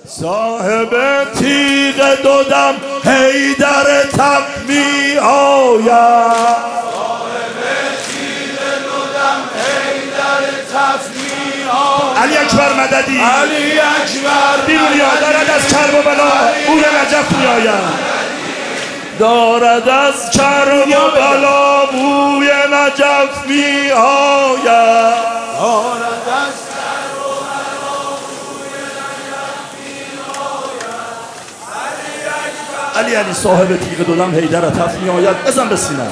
صاحب تیغ دودم حیدر تف می آید. علی اکبر مددی، علی اکبر بیرون یا دارد از کرب و بلا بوی نجف می آید. دارد از کرب و بلا بوی نجف می آید. دارد از کرب و بلا بوی نجف می آید. علی صاحب تیغ دودم حیدر تف می آید. بزن به سینه.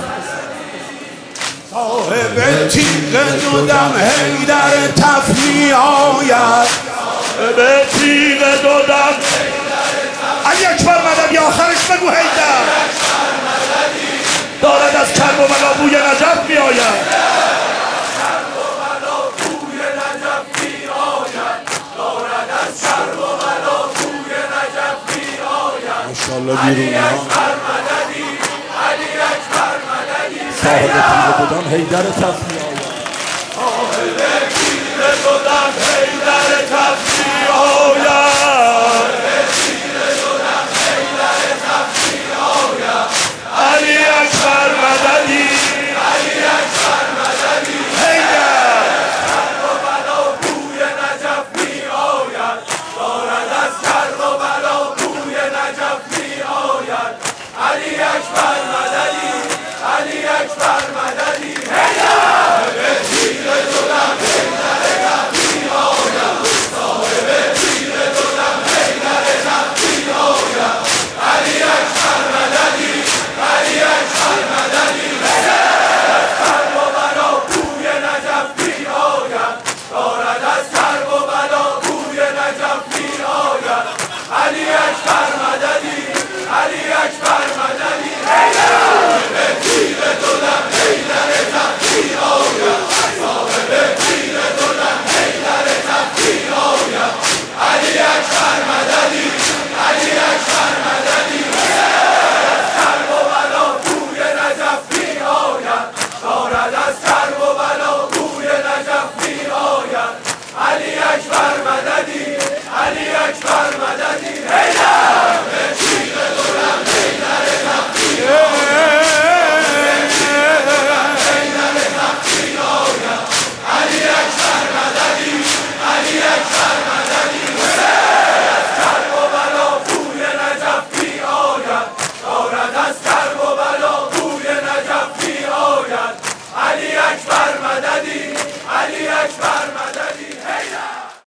صاحب تیغ دودم حیدر تف می آید. صاحب تیغ دودم علی اکبر مددی، آخرش بگو حیدر. دارد از کرب و بلا بوی نجف می آید. ماشاءالله بیرون صاحب تیغ دودم حیدر تف می آید.